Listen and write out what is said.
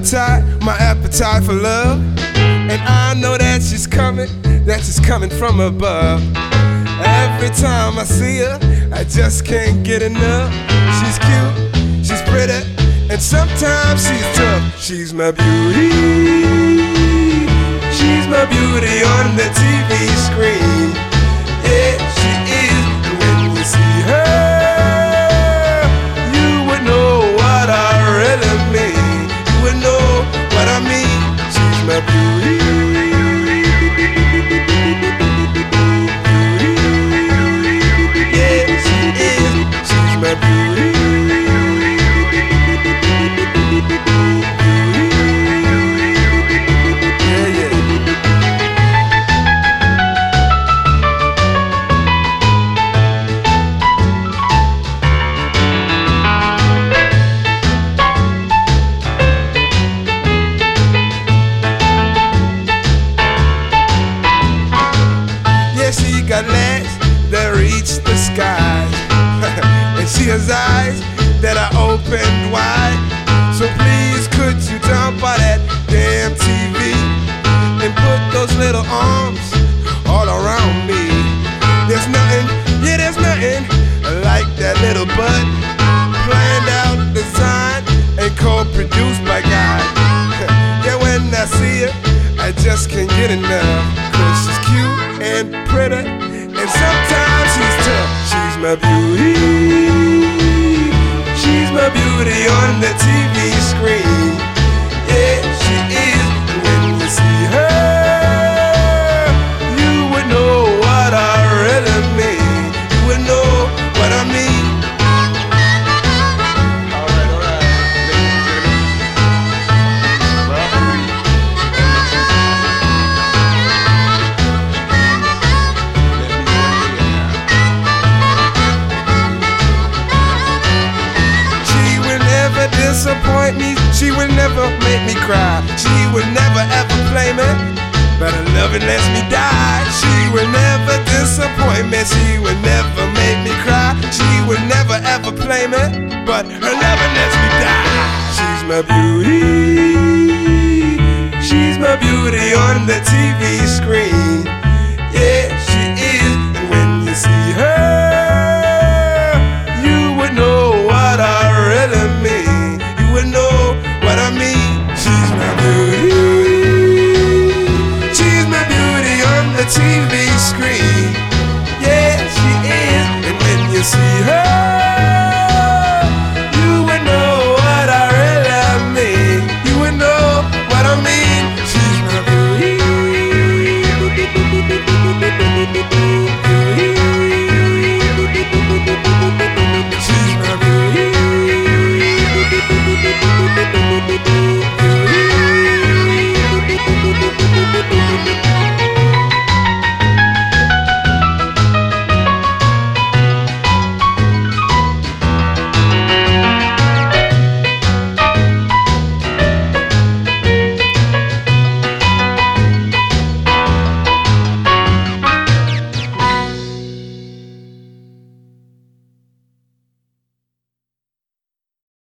my appetite for love. And I know that she's coming from above. Every time I see her, I just can't get enough. She's cute, she's pretty, and sometimes she's tough. She's my beauty, she's my beauty on the TV screen. Yeah, she is, and when you see her, you would know what I really mean. You would know what I mean. She's my beauty. She got legs that reach the skies, and she has eyes that are opened wide. So please could you jump on that damn TV and put those little arms all around me. There's nothing, yeah, there's nothing like that little butt, planned out, designed, and co-produced by God. Yeah, when I see her, I just can't get enough, 'cause she's cute and pretty, and sometimes she's tough. She's my beauty, she's my beauty on the TV screen. Yeah, she is, and when you see her, you would know what I really mean. You would know what I mean. Disappoint me, she will never make me cry. She will never ever play me, but her loving lets me die. She will never disappoint me, she will never make me cry. She will never ever play me, but her loving lets me die. She's my beauty, she's my beauty on the TV screen. Yeah, she is, and when you see her,